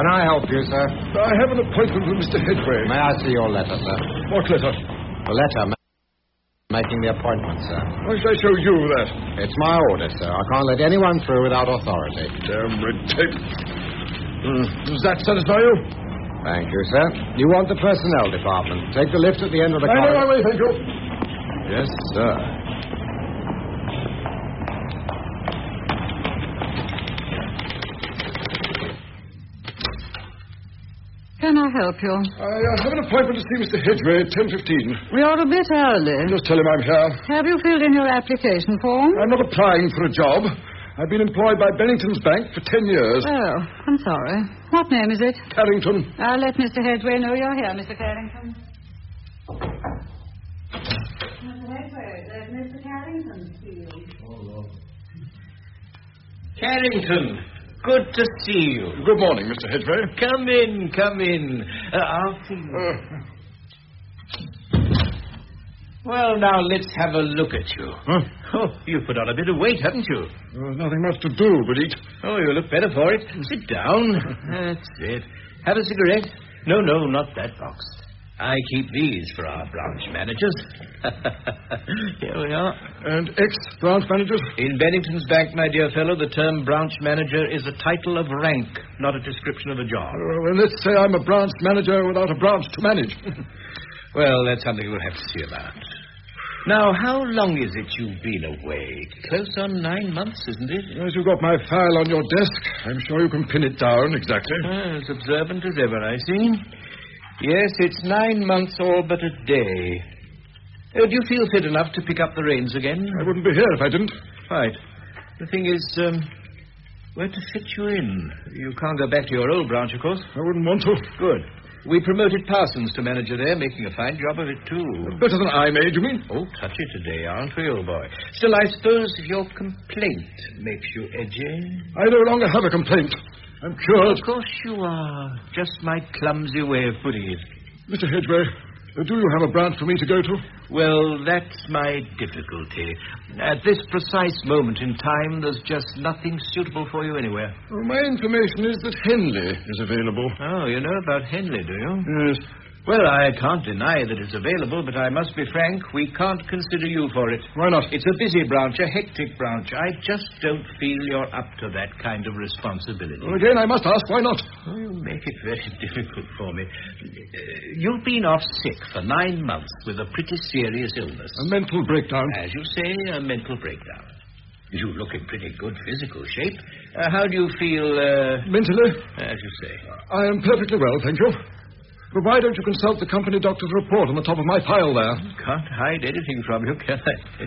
Can I help you, sir? I have an appointment with Mr. Hedway. May I see your letter, sir? What letter? The letter making the appointment, sir. Why should I show you that? It's my order, sir. I can't let anyone through without authority. Damn red tape. Does that satisfy you? Thank you, sir. You want the personnel department. Take the lift at the end of the I corridor. know my way, thank you. Yes, sir. Can I help you? I have an appointment to see Mr. Hedway at 10:15. We are a bit early. Just tell him I'm here. Have you filled in your application form? I'm not applying for a job. I've been employed by Bennington's Bank for 10 years. Oh, I'm sorry. What name is it? Carrington. I'll let Mr. Hedway know you're here, Mr. Carrington. Mr. Hedway, there's Mr. Carrington to you. Oh, Carrington, good to see you. Good morning, Mr. Hedway. Come in. I'll see you. Well, now, let's have a look at you. Huh? Oh, you've put on a bit of weight, haven't you? There's nothing much to do but eat. Oh, you look better for it. Sit down. That's it. Have a cigarette? No, not that box. I keep these for our branch managers. Here we are. And ex-branch managers? In Bennington's Bank, my dear fellow, the term branch manager is a title of rank, not a description of a job. Well, let's say I'm a branch manager without a branch to manage. Well, that's something we'll have to see about. Now, how long is it you've been away? Close on 9 months, isn't it? As you've got my file on your desk, I'm sure you can pin it down exactly. As observant as ever, I see. Yes, it's 9 months all but a day. Do you feel fit enough to pick up the reins again? I wouldn't be here if I didn't. Right. The thing is, where to fit you in? You can't go back to your old branch, of course. I wouldn't want to. Good. We promoted Parsons to manager there, making a fine job of it, too. Better than I made, you mean? Oh, touchy today, aren't we, old boy? Still, I suppose your complaint makes you edgy. I no longer have a complaint. I'm cured. Of course you are. Just my clumsy way of putting it. Mr. Hedway, do you have a branch for me to go to? Well, that's my difficulty. At this precise moment in time, there's just nothing suitable for you anywhere. Well, my information is that Henley is available. Oh, you know about Henley, do you? Yes. Well, I can't deny that it's available, but I must be frank, we can't consider you for it. Why not? It's a busy branch, a hectic branch. I just don't feel you're up to that kind of responsibility. Well, again, I must ask, why not? Oh, you make it very difficult for me. You've been off sick for 9 months with a pretty serious illness. A mental breakdown. As you say, a mental breakdown. You look in pretty good physical shape. How do you feel, Mentally? As you say. I am perfectly well, thank you. But why don't you consult the company doctor's report on the top of my pile there? Can't hide anything from you, can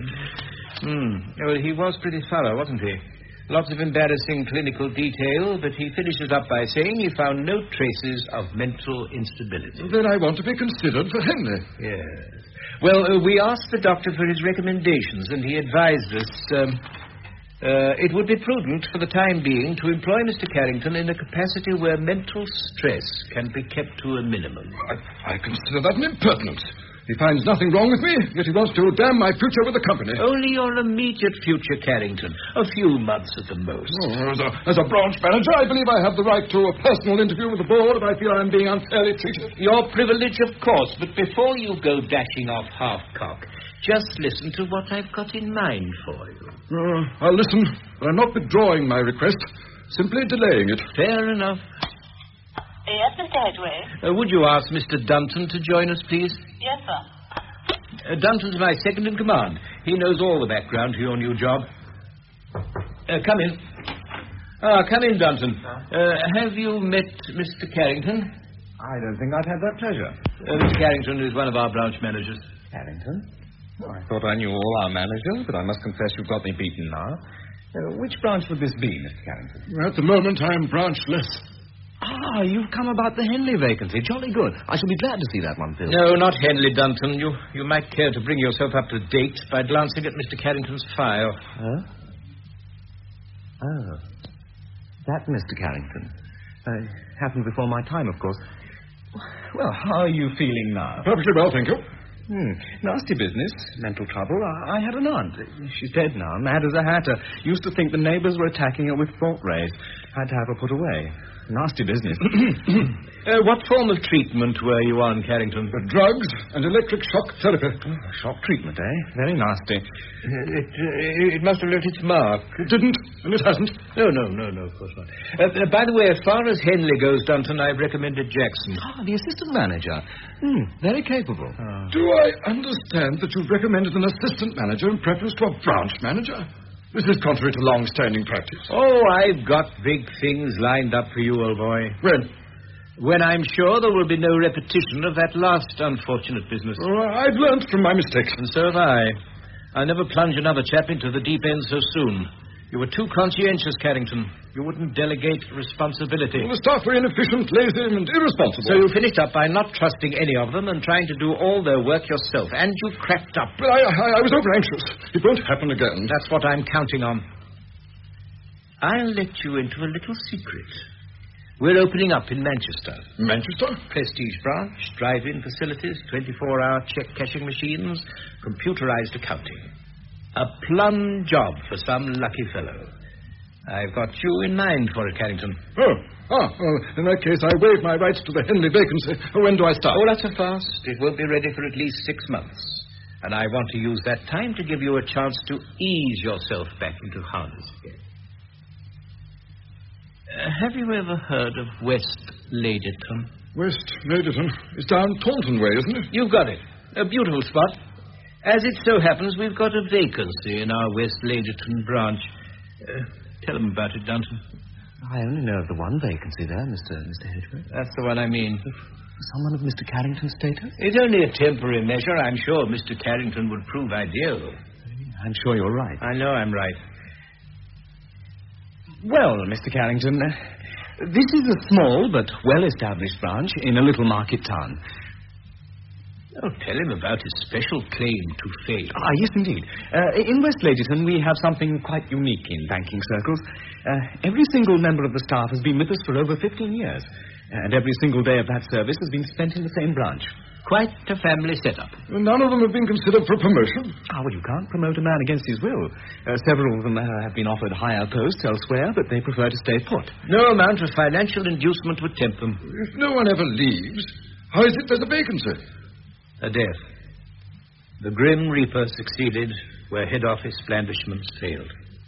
I? Well, he was pretty thorough, wasn't he? Lots of embarrassing clinical detail, but he finishes up by saying he found no traces of mental instability. Then I want to be considered for Henley. Yes. Well, we asked the doctor for his recommendations, and he advised us... it would be prudent for the time being to employ Mr. Carrington in a capacity where mental stress can be kept to a minimum. I consider that an impertinence. He finds nothing wrong with me, yet he wants to damn my future with the company. Only your immediate future, Carrington. A few months at the most. Oh, as a branch manager, I believe I have the right to a personal interview with the board if I feel I'm being unfairly treated. Your privilege, of course, but before you go dashing off half-cock, just listen to what I've got in mind for you. I'll listen, but I'm not withdrawing my request, simply delaying it. Fair enough. Yes, Mr. Hedway? Would you ask Mr. Dunton to join us, please? Yes, sir. Dunton's my second in command. He knows all the background to your new job. Come in. Come in, Dunton. Have you met Mr. Carrington? I don't think I'd have that pleasure. Mr. Carrington is one of our branch managers. Carrington? Oh, I thought I knew all our managers, but I must confess you've got me beaten now. Which branch would this be, Mr. Carrington? At the moment, I'm branchless. Ah, you've come about the Henley vacancy. Jolly good. I shall be glad to see that one filled. No, not Henley, Dunton. You might care to bring yourself up to date by glancing at Mr. Carrington's file. Huh? Oh. That Mr. Carrington. Happened before my time, of course. Well, how are you feeling now? Perfectly well, thank you. Nasty business. Mental trouble. I had an aunt. She's dead now, mad as a hatter. Used to think the neighbors were attacking her with thought rays. Had to have her put away. Nasty business. What form of treatment were you on, Carrington? Drugs and electric shock therapy. Shock treatment, eh? Very nasty. It must have left its mark. It didn't, and it hasn't. No, of course not. By the way, as far as Henley goes, Dunton, I've recommended Jackson. The assistant manager. Very capable. Do I understand that you've recommended an assistant manager in preference to a branch manager? This is contrary to long-standing practice. Oh, I've got big things lined up for you, old boy. When I'm sure there will be no repetition of that last unfortunate business. I've learned from my mistakes. And so have I. I'll never plunge another chap into the deep end so soon. You were too conscientious, Carrington. You wouldn't delegate responsibility. Well, the staff were inefficient, lazy, and irresponsible. So you finished up by not trusting any of them and trying to do all their work yourself. And you cracked up. But I was over-anxious. It won't happen again. That's what I'm counting on. I'll let you into a little secret. We're opening up in Manchester. Manchester? Prestige branch, drive-in facilities, 24-hour check-cashing machines, computerized accounting. A plum job for some lucky fellow. I've got you in mind for it, Carrington. Well, in that case, I waive my rights to the Henley vacancy. When do I start? Oh, that's a fast. It won't be ready for at least 6 months. And I want to use that time to give you a chance to ease yourself back into harness again. Have you ever heard of West Ladyton? West Ladyton? It's down Taunton way, isn't it? You've got it. A beautiful spot. As it so happens, we've got a vacancy in our West Ladyton branch. Tell them about it, Dunton. I only know of the one vacancy there, Mr. Hedgerow. That's the one I mean. Someone of Mr. Carrington's status? It's only a temporary measure. I'm sure Mr. Carrington would prove ideal. I'm sure you're right. I know I'm right. Well, Mr. Carrington, this is a small but well-established branch in a little market town. Oh, tell him about his special claim to fame. Yes, indeed. In West Ladyton, we have something quite unique in banking circles. Every single member of the staff has been with us for over 15 years, and every single day of that service has been spent in the same branch. Quite a family setup. None of them have been considered for promotion. Well, you can't promote a man against his will. Several of them have been offered higher posts elsewhere, but they prefer to stay put. No amount of financial inducement would tempt them. If no one ever leaves, how is it there's a vacancy? A death. The Grim Reaper succeeded where head office blandishments failed.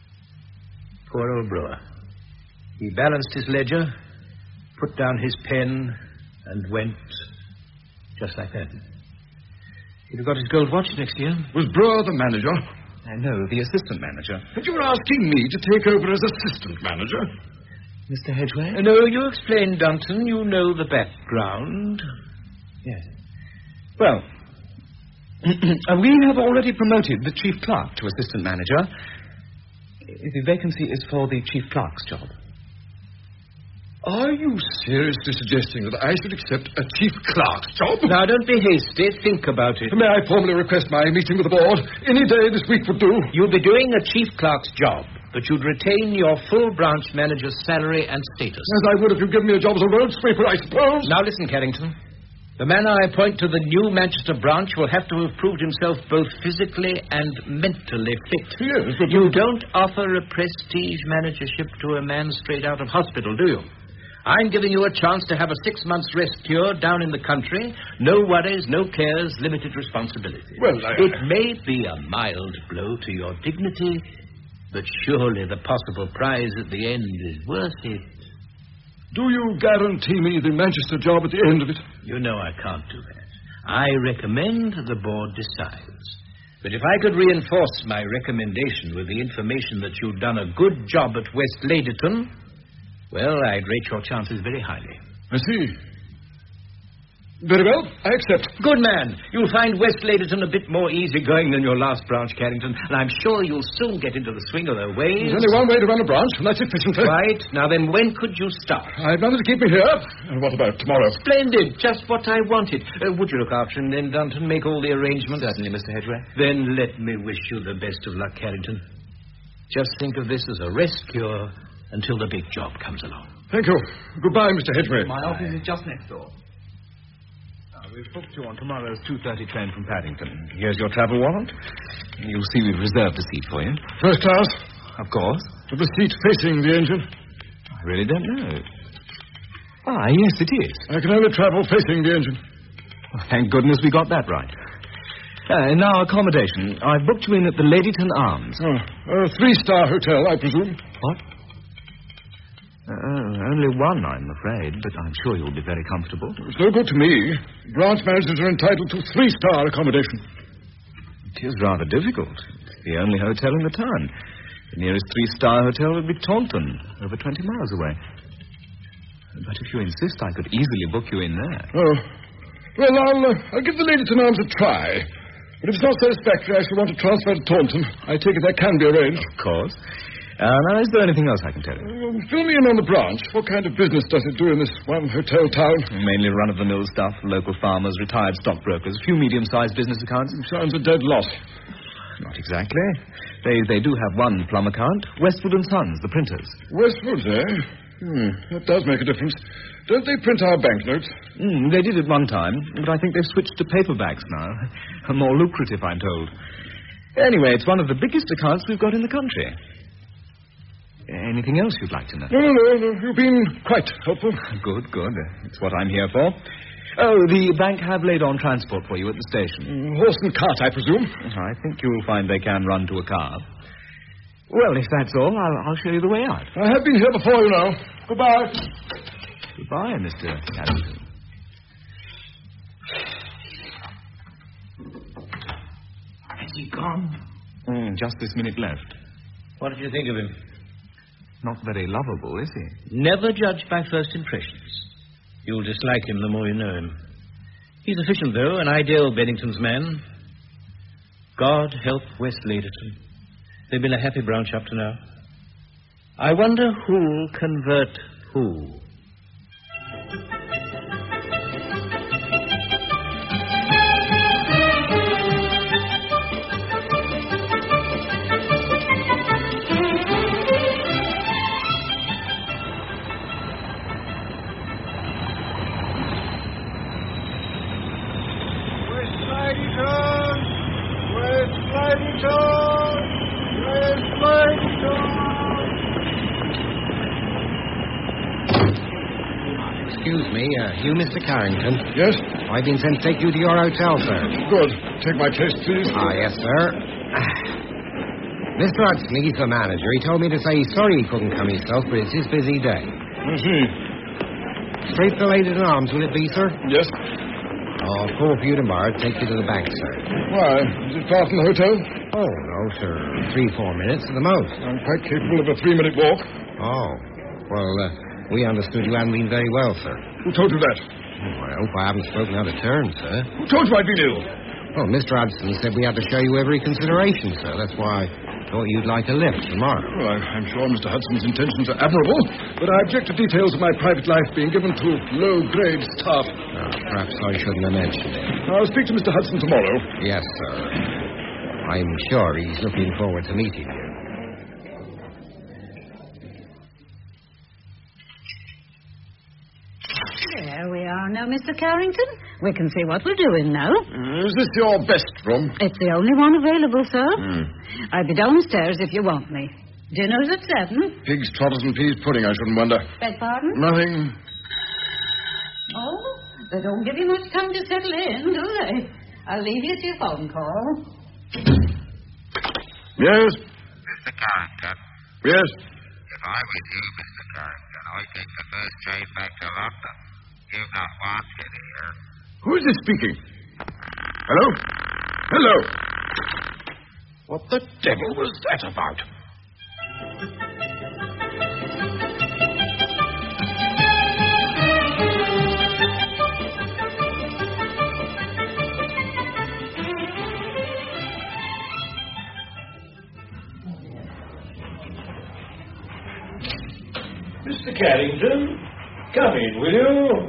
Poor old Brewer. He balanced his ledger, put down his pen, and went just like that. He'd have got his gold watch next year. Was Brewer the manager? No, the assistant manager. But you were asking me to take over as assistant manager? Mr. Hedgerow? No, you explain, Dunton. You know the background. Yes. Well, we have already promoted the chief clerk to assistant manager. The vacancy is for the chief clerk's job. Are you seriously suggesting that I should accept a chief clerk's job? Now, don't be hasty. Think about it. May I formally request my meeting with the board? Any day this week would do. You'd be doing a chief clerk's job, but you'd retain your full branch manager's salary and status. As I would if you'd given me a job as a road sweeper, I suppose. Now, listen, Carrington. The man I appoint to the new Manchester branch will have to have proved himself both physically and mentally fit. Yes, but you don't offer a prestige managership to a man straight out of hospital, do you? I'm giving you a chance to have a 6 months rest cure down in the country. No worries, no cares, limited responsibility. Well, It may be a mild blow to your dignity, but surely the possible prize at the end is worth it. Do you guarantee me the Manchester job at the end of it? You know I can't do that. I recommend the board decides. But if I could reinforce my recommendation with the information that you've done a good job at West Ladyton, well, I'd rate your chances very highly. I see. Very well, I accept. Good man. You'll find West Ladyton a bit more easygoing than your last branch, Carrington, and I'm sure you'll soon get into the swing of their ways. There's only one way to run a branch, and that's efficiently. Right. Now then, when could you start? I'd rather keep me here. And what about tomorrow? Splendid. Just what I wanted. Would you look after him then, Dunton? Make all the arrangements? Certainly, Mr. Hedgerow. Then let me wish you the best of luck, Carrington. Just think of this as a rest cure until the big job comes along. Thank you. Goodbye, Mr. Hedgerow. My office is just next door. We've booked you on tomorrow's 2:30 train from Paddington. Here's your travel warrant. You'll see we've reserved a seat for you. First class? Of course. With the seat facing the engine? I really don't know. Ah, yes, it is. I can only travel facing the engine. Oh, thank goodness we got that right. Now, accommodation. I've booked you in at the Ladyton Arms. Oh, a 3-star hotel, I presume. What? Only one, I'm afraid, but I'm sure you'll be very comfortable. It's no good to me. Branch managers are entitled to 3-star accommodation. It is rather difficult. It's the only hotel in the town. The nearest 3-star hotel would be Taunton, over 20 miles away. But if you insist, I could easily book you in there. Oh. Well, I'll give the Ladyton Arms a try. But if it's not satisfactory, I shall want to transfer to Taunton. I take it that can be arranged. Of course. Now, is there anything else I can tell you? Fill me in on the branch. What kind of business does it do in this one hotel town? Mainly run-of-the-mill stuff, local farmers, retired stockbrokers, a few medium-sized business accounts. Sounds a dead loss. Not exactly. They do have one plum account, Westwood & Sons, the printers. Westwood, eh? That does make a difference. Don't they print our banknotes? They did at one time, but I think they've switched to paperbacks now. More lucrative, I'm told. Anyway, it's one of the biggest accounts we've got in the country. Anything else you'd like to know? No. You've been quite helpful. Good. It's what I'm here for. Oh, the bank have laid on transport for you at the station. Horse and cart, I presume. I think you'll find they can run to a car. Well, if that's all, I'll show you the way out. I have been here before, you know. Goodbye. Goodbye, Mr. Carrington. Has he gone? Just this minute left. What did you think of him? Not very lovable, is he? Never judge by first impressions. You'll dislike him the more you know him. He's efficient, though, an ideal Bennington's man. God help West Ladyton. They've been a happy branch up to now. I wonder who'll convert who. Excuse me, you Mr. Carrington? Yes? I've been sent to take you to your hotel, sir. Good. Take my case, please. Yes, sir. Mr. Hudson, he's the manager. He told me to say he's sorry he couldn't come himself, but it's his busy day. I see. Straight to Ladyton Arms, will it be, sir? Yes. I'll call for you tomorrow to take you to the bank, sir. Why? Is it far from the hotel? Oh, no, sir. 3-4 minutes at the most. I'm quite capable of a 3-minute walk. Oh. Well, we understood you hadn't been very well, sir. Who told you that? Oh, I hope I haven't spoken out of turn, sir. Who told you I'd been ill? Well, Mr. Hudson said we had to show you every consideration, sir. That's why I thought you'd like a lift tomorrow. Well, I'm sure Mr. Hudson's intentions are admirable, but I object to details of my private life being given to low-grade staff. Perhaps I shouldn't have mentioned it. I'll speak to Mr. Hudson tomorrow. Yes, sir. I'm sure he's looking forward to meeting you. There we are now, Mr. Carrington. We can see what we're doing now. Is this your best room? It's the only one available, sir. I'll be downstairs if you want me. Dinner's at 7. Pigs, trotters, and peas pudding, I shouldn't wonder. Beg pardon? Nothing. Oh, they don't give you much time to settle in, do they? I'll leave you to your phone call. Yes? Mr. Carrington. Yes? If I was you, Mr. Carrington, I'd take the first train back to London. You're not wanted here. Who is this speaking? Hello? Hello? What the devil was that about? Mr. Carrington, come in, will you?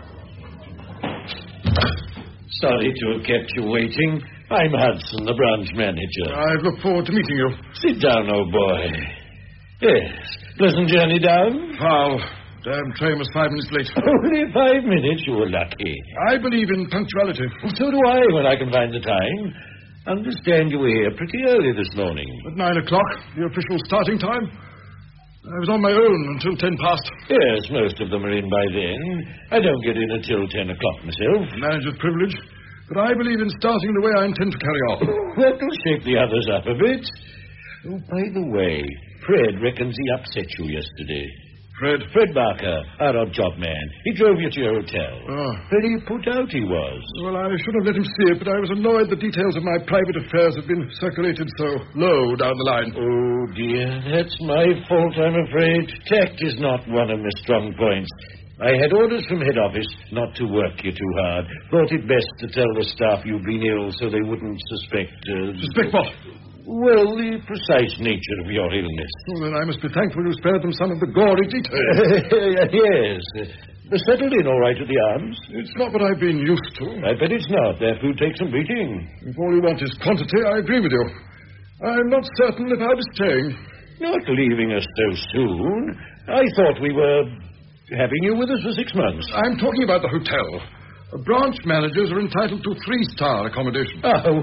Sorry to have kept you waiting. I'm Hudson, the branch manager. I look forward to meeting you. Sit down, old boy. Yes. Pleasant journey down? Foul. Damn train was 5 minutes late. Only 5 minutes. You were lucky. I believe in punctuality. Well, so do I, when I can find the time. Understand you were here pretty early this morning. At 9 o'clock, the official starting time. I was on my own until 10 past. Yes, most of them are in by then. I don't get in until 10 o'clock myself. Manager's privilege. But I believe in starting the way I intend to carry on. That'll shake the others up a bit. Oh, by the way, Fred reckons he upset you yesterday. Fred Barker, our odd job man. He drove you to your hotel. Oh. Very put out he was. Well, I should have let him see it, but I was annoyed the details of my private affairs had been circulated so low down the line. Oh, dear, that's my fault, I'm afraid. Tact is not one of my strong points. I had orders from head office not to work you too hard. Thought it best to tell the staff you'd been ill so they wouldn't suspect... Suspect what? Well, the precise nature of your illness. Well, then I must be thankful you spared them some of the gory details. Yes. They're settled in all right at the Arms. It's not what I've been used to. I bet it's not. Their food takes some beating. If all you want is quantity, I agree with you. I'm not certain if I'll be staying. Not leaving us so soon. I thought we were having you with us for 6 months. I'm talking about the hotel. Branch managers are entitled to 3-star accommodation. Oh,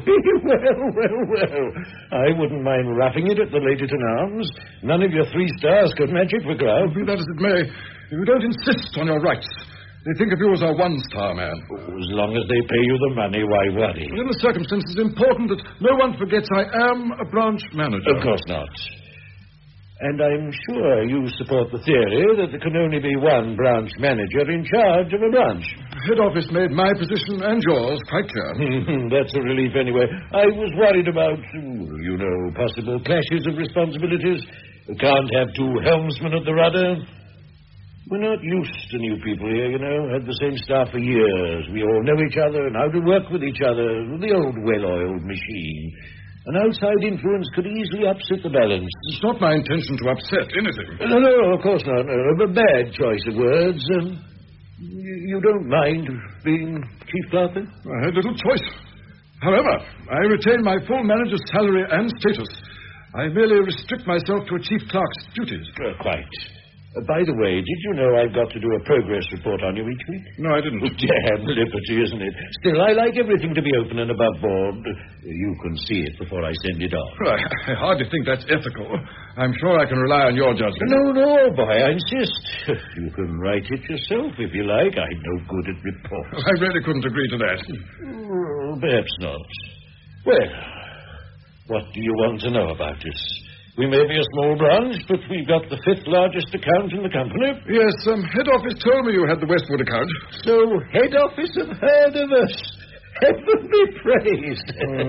well. I wouldn't mind roughing it at the Ladyton Arms. None of your 3 stars could match it for grub. Be that as it may, you don't insist on your rights. They think of you as a 1-star man. Oh, as long as they pay you the money, why worry? In the circumstances, it's important that no one forgets I am a branch manager. Of course not. And I'm sure you support the theory that there can only be one branch manager in charge of a branch. Head office made my position and yours quite clear. That's a relief anyway. I was worried about, possible clashes of responsibilities. We can't have 2 helmsmen at the rudder. We're not used to new people here, Had the same staff for years. We all know each other and how to work with each other. The old well-oiled machine. An outside influence could easily upset the balance. It's not my intention to upset anything. No, of course not. A bad choice of words. You don't mind being chief clerk? I had little choice. However, I retain my full manager's salary and status. I merely restrict myself to a chief clerk's duties. Quite. By the way, did you know I've got to do a progress report on you each week? No, I didn't. Damn liberty, isn't it? Still, I like everything to be open and above board. You can see it before I send it off. Well, I hardly think that's ethical. I'm sure I can rely on your judgment. No, boy, I insist. You can write it yourself if you like. I'm no good at reports. I really couldn't agree to that. Well, perhaps not. Well, what do you want to know about us? We may be a small branch, but we've got the 5th largest account in the company. Yes, head office told me you had the Westwood account. So head office have heard of us. Heaven be praised.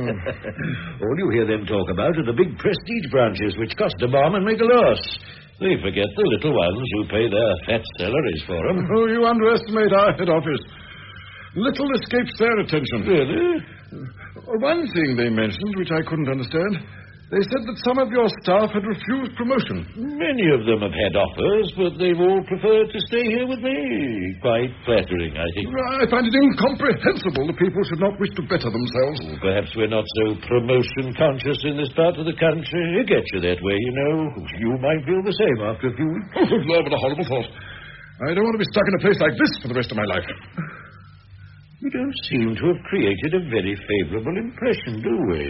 All you hear them talk about are the big prestige branches which cost a bomb and make a loss. They forget the little ones who pay their fat salaries for them. Oh, you underestimate our head office. Little escapes their attention. Really? One thing they mentioned, which I couldn't understand, they said that some of your staff had refused promotion. Many of them have had offers, but they've all preferred to stay here with me. Quite flattering, I think. I find it incomprehensible that people should not wish to better themselves. Well, perhaps we're not so promotion-conscious in this part of the country. It gets you that way, You might feel the same after a few weeks. Oh, good Lord, what a horrible thought. I don't want to be stuck in a place like this for the rest of my life. We don't seem to have created a very favourable impression, do we?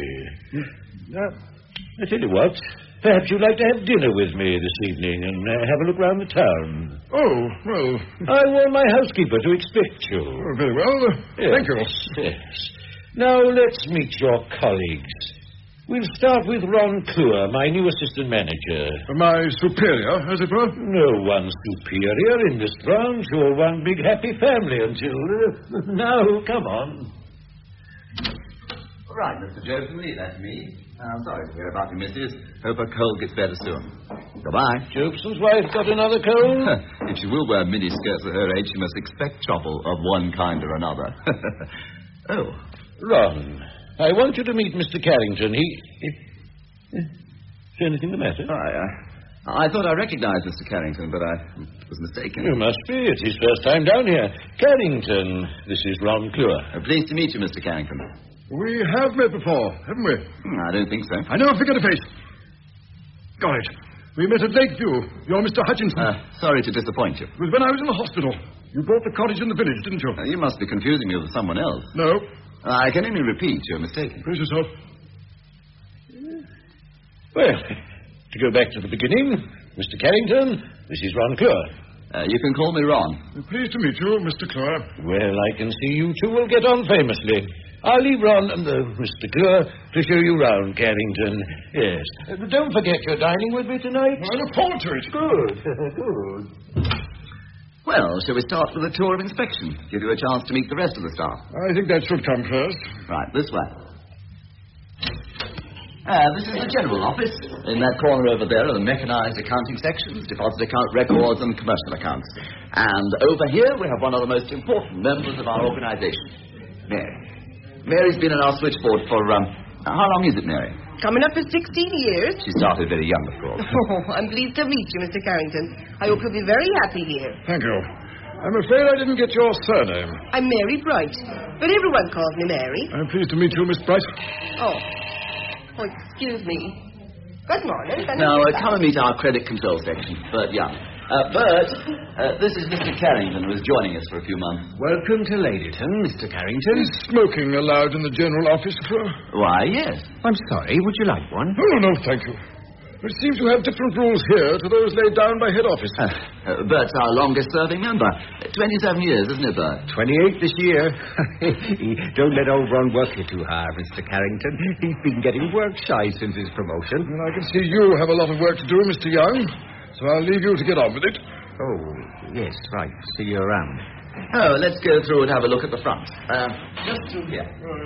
I tell you what, perhaps you'd like to have dinner with me this evening and have a look round the town. Oh, well... I warned my housekeeper to expect you. Oh, very well. Yes, thank you. Yes. Now, let's meet your colleagues. We'll start with Ron Cluer, my new assistant manager. My superior, as it were? No one superior in this branch. You're one big happy family until... Now, come on. All right, Mr. Jobson, leave that to me. I'm sorry to hear about you, missus. Hope her cold gets better soon. Goodbye. Jobson's wife got another cold? If she will wear miniskirts at her age, she must expect trouble of one kind or another. Oh, Ron, I want you to meet Mr. Carrington. Is anything the matter? I thought I recognized Mr. Carrington, but I was mistaken. You must be. It's his first time down here. Carrington, this is Ron Cluer. Pleased to meet you, Mr. Carrington. We have met before, haven't we? I don't think so. I know a figure to face. Got it. We met at Lakeview. You're Mr. Hutchinson. Sorry to disappoint you. It was when I was in the hospital. You bought the cottage in the village, didn't you? You must be confusing me with someone else. No. I can only repeat you're mistaken. Brace yourself. Well, to go back to the beginning, Mr. Carrington, this is Ron Clure. You can call me Ron. Pleased to meet you, Mr. Clure. Well, I can see you two will get on famously. I'll leave Ron and Mr. Clure to show you round, Carrington. Yes. Don't forget you're dining with me tonight. I look forward to it. Good. Good. Well, shall we start with a tour of inspection? Give you a chance to meet the rest of the staff. I think that should come first. Right, this way. This is the general office. In that corner over there are the mechanized accounting sections, deposit account records and commercial accounts. And over here we have one of the most important members of our organization, Mary. Mary's been on our switchboard for, how long is it, Mary? Coming up for 16 years. She started very young, of course. Oh, I'm pleased to meet you, Mr. Carrington. I hope you'll be very happy here. Thank you. I'm afraid I didn't get your surname. I'm Mary Bright, but everyone calls me Mary. I'm pleased to meet you, Miss Bright. Oh, excuse me. Good morning. Now, come and meet our credit control section, Bert Young. Bert, this is Mr. Carrington, who is joining us for a few months. Welcome to Ladyton, Mr. Carrington. Is smoking allowed in the general office, Clure? Why, yes. I'm sorry, would you like one? Oh, no, thank you. We seem to have different rules here to those laid down by head office. Bert's our longest-serving member. 27 years, isn't it, Bert? 28 this year. Don't let old Ron work you too hard, Mr. Carrington. He's been getting work shy since his promotion. And I can see you have a lot of work to do, Mr. Young. So I'll leave you to get on with it. Oh, yes, right. See you around. Oh, let's go through and have a look at the front. Just through here.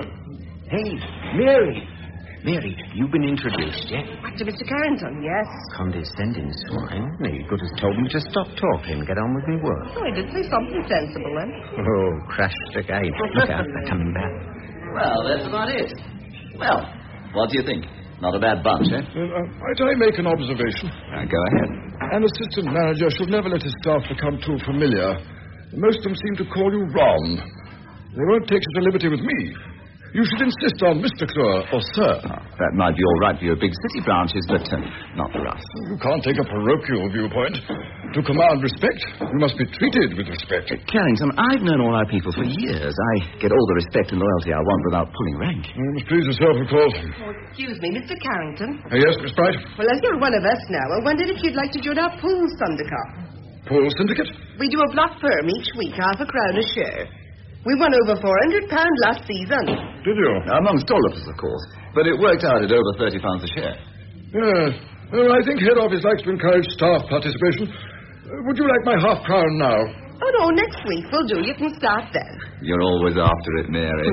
Hey, Mary. Mary, you've been introduced yet? To Mr. Carrington, yes. Condescending swine. You could have told me to stop talking and get on with my work. Oh, I did say something sensible then. Oh, crashed again. Look out, they're coming back. Well, that's about it. Well, what do you think? Not a bad bunch, eh? Might I make an observation? Go ahead. An assistant manager should never let his staff become too familiar. Most of them seem to call you Ron. They won't take such a liberty with me. You should insist on Mr. Clure or Sir. That might be all right for your big city branches, but not for us. You can't take a parochial viewpoint. To command respect, you must be treated with respect. Carrington, I've known all our people for years. I get all the respect and loyalty I want without pulling rank. You must please yourself, of course. Oh, excuse me, Mr. Carrington. Yes, Miss Bright? Well, as you're one of us now, I wondered if you'd like to join our pool syndicate. Pool syndicate? We do a block firm each week, £0.50 a share. We won over £400 last season. Did you? Amongst all of us, of course. But it worked out at over £30 a share. Yes. Well, I think head office likes to encourage staff participation. Would you like my £0.50 now? Oh, no, next week will do. You can start then. You're always after it, Mary.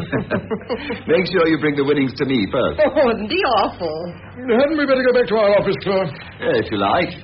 Make sure you bring the winnings to me first. Oh, isn't he awful? Hadn't we better go back to our office, Clure? If you like.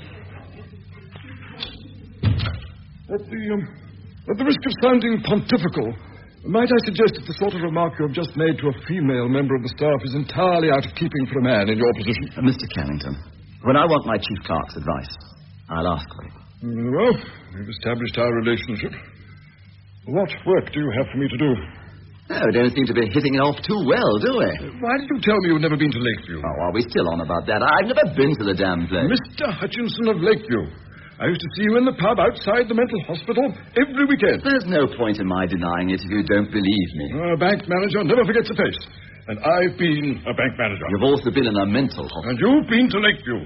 At the risk of sounding pontifical, might I suggest that the sort of remark you have just made to a female member of the staff is entirely out of keeping for a man in your position? Mr. Carrington, when I want my chief clerk's advice, I'll ask for it. Well, we've established our relationship. What work do you have for me to do? Oh, we don't seem to be hitting it off too well, do we? Why did you tell me you've never been to Lakeview? Oh, are we still on about that? I've never been to the damn place. Mr. Hutchinson of Lakeview. I used to see you in the pub outside the mental hospital every weekend. There's no point in my denying it if you don't believe me. A bank manager never forgets a face. And I've been a bank manager. You've also been in a mental hospital. And you've been to Lakeview.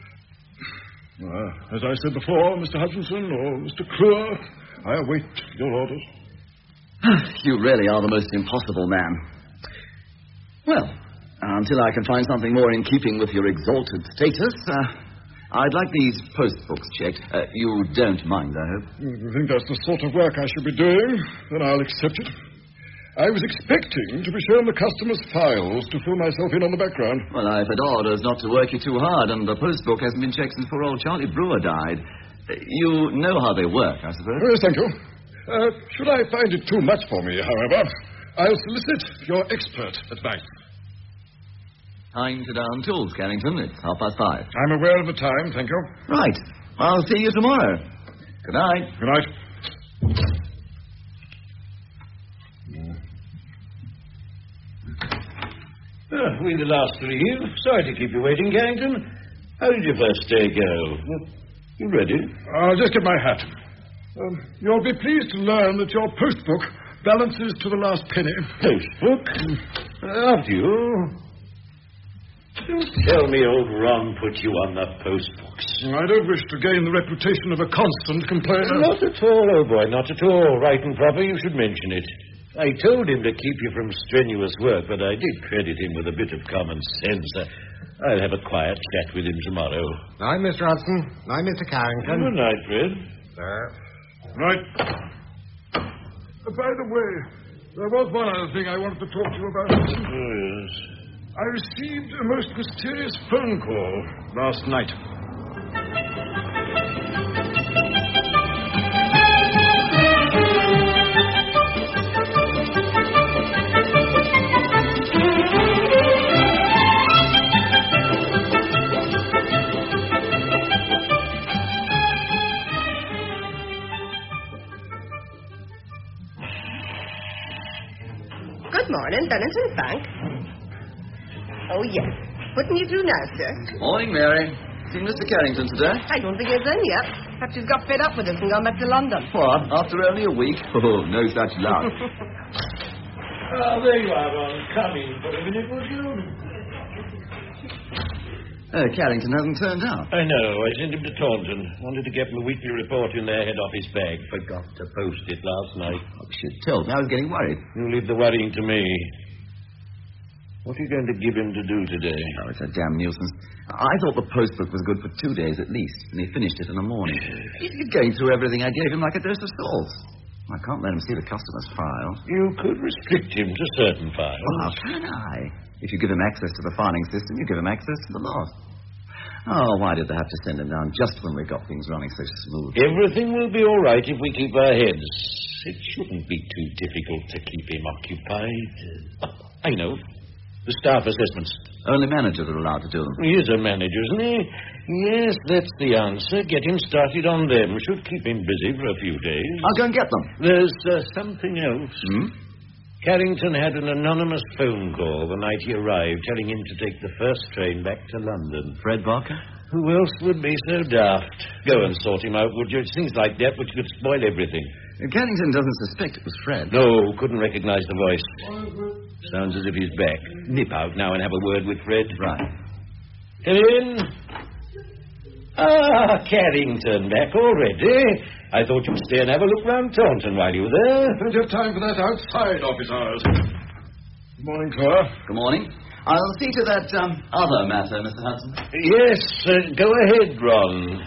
As I said before, Mr. Hutchinson or Mr. Clure, I await your orders. You really are the most impossible man. Well, until I can find something more in keeping with your exalted status, I'd like these post books checked. You don't mind, I hope? If you think that's the sort of work I should be doing, then I'll accept it. I was expecting to be shown the customer's files to fill myself in on the background. Well, I've had orders not to work you too hard, and the post book hasn't been checked since poor old Charlie Brewer died. You know how they work, I suppose? Yes, thank you. Should I find it too much for me, however, I'll solicit your expert advice. Time to down tools, Carrington. It's 5:30. I'm aware of the time, thank you. Right. I'll see you tomorrow. Good night. Good night. We the last to leave. Sorry to keep you waiting, Carrington. How did your first day go? You ready? I'll just get my hat. You'll be pleased to learn that your post book balances to the last penny. Post book? After you. Don't tell me old Ron put you on the post books. I don't wish to gain the reputation of a constant complainer. Not at all, old boy, not at all. Right and proper, you should mention it. I told him to keep you from strenuous work, but I did credit him with a bit of common sense. I'll have a quiet chat with him tomorrow. I'm Mr. Hudson. I'm Mr. Carrington. Good night, Fred. Sir. Right. By the way, there was one other thing I wanted to talk to you about. Oh, yes. I received a most mysterious phone call last night. Good morning, Benetton Bank. Oh, yes. Putting you through now, sir. Morning, Mary. Seen Mr. Carrington today? I don't think he's in yet. Perhaps he's got fed up with us and gone back to London. What? After only a week? Oh, no such luck. There you are, Ron. Come in for a minute, would you? Carrington hasn't turned up. I know. I sent him to Taunton. Wanted to get him a weekly report in their head office bag. Forgot to post it last night. Oh, you told me. I was getting worried. You leave the worrying to me. What are you going to give him to do today? Oh, it's a damn nuisance. I thought the post book was good for 2 days at least, and he finished it in the morning. He's going through everything I gave him like a dose of salt. I can't let him see the customer's file. You could restrict him to certain files. Well, how can I? If you give him access to the filing system, you give him access to the lot. Oh, why did they have to send him down just when we got things running so smooth? Everything will be all right if we keep our heads. It shouldn't be too difficult to keep him occupied. I know. The staff assessments. Only managers are allowed to do them. He is a manager, isn't he? Yes, that's the answer. Get him started on them. Should keep him busy for a few days. I'll go and get them. There's something else. Hmm? Carrington had an anonymous phone call the night he arrived, telling him to take the first train back to London. Fred Barker? Who else would be so daft? Go and sort him out, would you? It's things like that which could spoil everything. Carrington doesn't suspect it was Fred. No, couldn't recognize the voice. Sounds as if he's back. Nip out now and have a word with Fred. Right. Come in. Ah, Carrington, back already. I thought you'd stay and have a look round Taunton while you were there. Plenty of time for that outside office hours. Good morning, Cora. Good morning. I'll see to that other matter, Mr. Hudson. Yes, go ahead, Ron.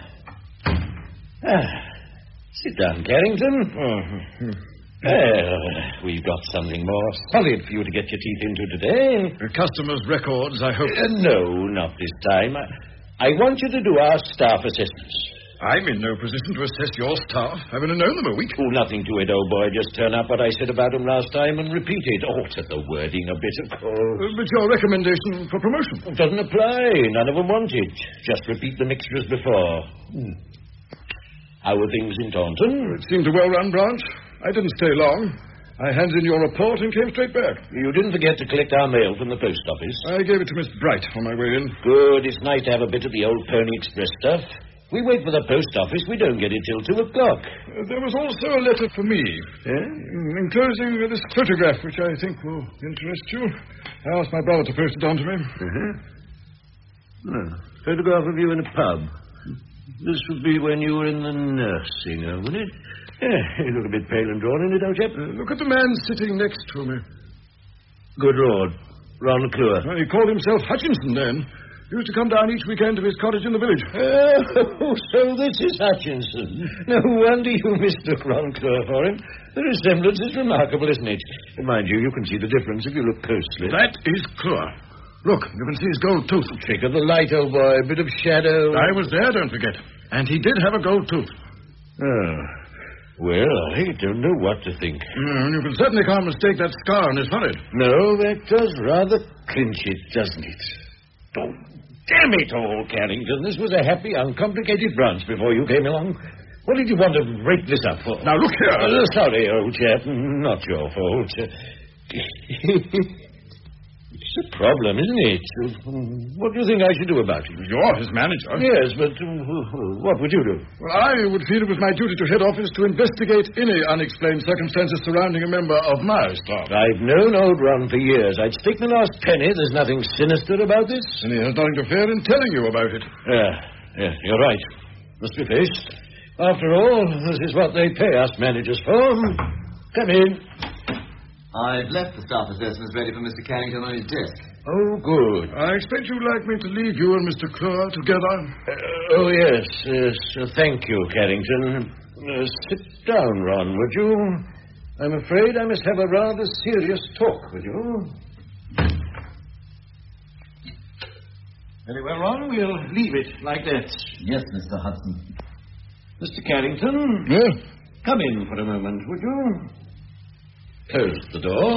Sit down, Carrington. Well, we've got something more solid for you to get your teeth into today. Customers' records, I hope. No, not this time. I want you to do our staff assessments. I'm in no position to assess your staff. I've only known them a week. Oh, nothing to it, old boy. Just turn up what I said about them last time and repeat it. Alter the wording a bit, of course. But your recommendation for promotion? It doesn't apply. None of them want it. Just repeat the mixture as before. How were things in Taunton? It seemed a well-run branch. I didn't stay long. I handed in your report and came straight back. You didn't forget to collect our mail from the post office? I gave it to Miss Bright on my way in. Good. It's nice to have a bit of the old Pony Express stuff. We wait for the post office. We don't get it till 2 o'clock. There was also a letter for me. Enclosing this photograph, which I think will interest you. I asked my brother to post it on to me. Photograph of you in a pub. This would be when you were in the nursing home, wouldn't it? Yeah, you look a bit pale and drawn in it, old chap. Look at the man sitting next to me. Good Lord. Ron Cluer. Well, he called himself Hutchinson then. He used to come down each weekend to his cottage in the village. Oh, so this is Hutchinson. No wonder you mistook Ron Cluer for him. The resemblance is remarkable, isn't it? And mind you, you can see the difference if you look closely. That is Cluer. Look, you can see his gold tooth. Trick of the light, old boy. A bit of shadow. I was there, don't forget. And he did have a gold tooth. Oh. Well, I don't know what to think. You can certainly can't mistake that scar on his forehead. No, that does rather clinch it, doesn't it? Oh, damn it all, Carrington. This was a happy, uncomplicated branch before you came along. What did you want to break this up for? Now, look here. Sorry, old chap. Not your fault. It's a problem, isn't it? What do you think I should do about it? You're his manager. Yes, but what would you do? Well, I would feel it was my duty to head office to investigate any unexplained circumstances surrounding a member of my staff. I've known old Ron for years. I'd stick my last penny. There's nothing sinister about this. And he has nothing to fear in telling you about it. Yeah, you're right. Must be faced. After all, this is what they pay us managers for. Come in. I've left the staff assessments ready for Mr. Carrington on his desk. Oh, good. I expect you'd like me to leave you and Mr. Clure together. Oh, yes. Thank you, Carrington. Sit down, Ron, would you? I'm afraid I must have a rather serious talk with you. Very well, Ron. We'll leave it like that. Yes, Mr. Hudson. Mr. Carrington? Yes? Come in for a moment, would you? Close the door.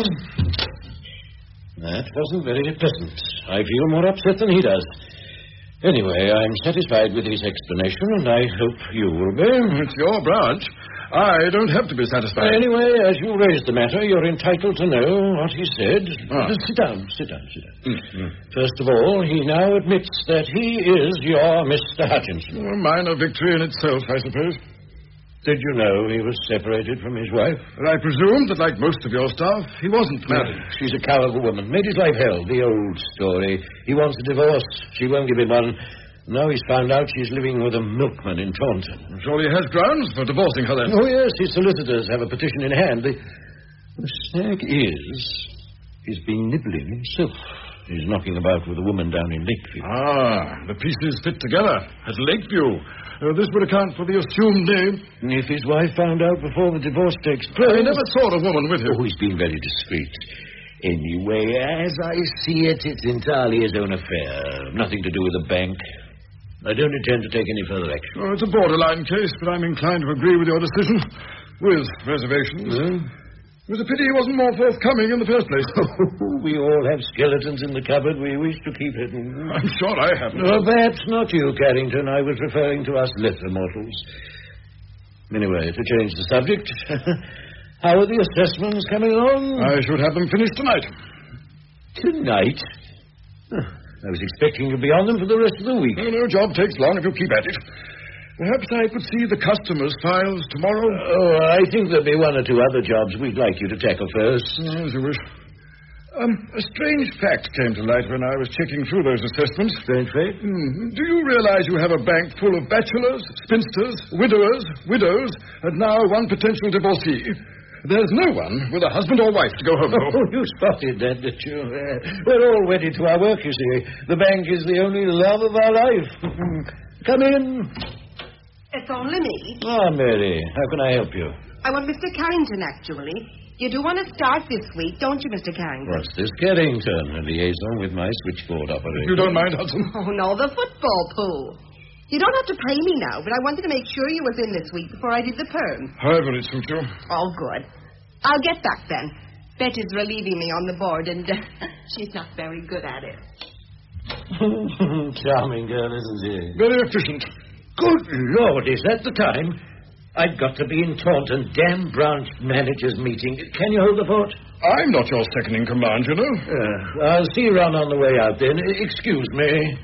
That wasn't very pleasant. I feel more upset than he does. Anyway, I'm satisfied with his explanation, and I hope you will be. It's your branch. I don't have to be satisfied. Anyway, as you raised the matter, you're entitled to know what he said. Sit down. First of all, he now admits that he is your Mr. Hutchinson. A minor victory in itself, I suppose. Did you know he was separated from his wife? But I presumed that, like most of your staff, he wasn't married. She's a coward woman. Made his life hell. The old story. He wants a divorce. She won't give him one. Now he's found out she's living with a milkman in Taunton. I'm sure he has grounds for divorcing her, then. Oh, yes. His solicitors have a petition in hand. The snag is he's been nibbling himself. He's knocking about with a woman down in Lakeview. The pieces fit together at Lakeview. This would account for the assumed name. If his wife found out before the divorce takes place... I never saw a woman with him. Oh, he's been very discreet. Anyway, as I see it, it's entirely his own affair. Nothing to do with the bank. I don't intend to take any further action. Oh, it's a borderline case, but I'm inclined to agree with your decision. With reservations. It was a pity he wasn't more forthcoming in the first place. We all have skeletons in the cupboard we wish to keep hidden. I'm sure I haven't. Well, perhaps not you, Carrington. I was referring to us lesser mortals. Anyway, to change the subject, how are the assessments coming along? I should have them finished tonight. Tonight? I was expecting to be on them for the rest of the week. No, job takes long if you keep at it. Perhaps I could see the customers' files tomorrow. Oh, I think there'll be one or two other jobs we'd like you to tackle first. As you wish. A strange fact came to light when I was checking through those assessments. Strange fact? Do you realize you have a bank full of bachelors, spinsters, widowers, widows, and now one potential divorcee? There's no one with a husband or wife to go home to. Oh, you spotted that, didn't you? We're all wedded to our work, you see. The bank is the only love of our life. Come in. It's only me. Mary, how can I help you? I want Mr. Carrington, actually. You do want to start this week, don't you, Mr. Carrington? What's this, Carrington? A liaison with my switchboard operator. You don't mind, Hudson? Oh, no, the football pool. You don't have to pay me now, but I wanted to make sure you was in this week before I did the perm. However it suits you. Oh, good. I'll get back then. Betty's relieving me on the board, and she's not very good at it. Charming girl, isn't she? Very efficient. Good Lord, is that the time? I've got to be in Taunton, damn branch managers' meeting. Can you hold the fort? I'm not your second in command, you know. I'll see Ron on the way out then. Excuse me.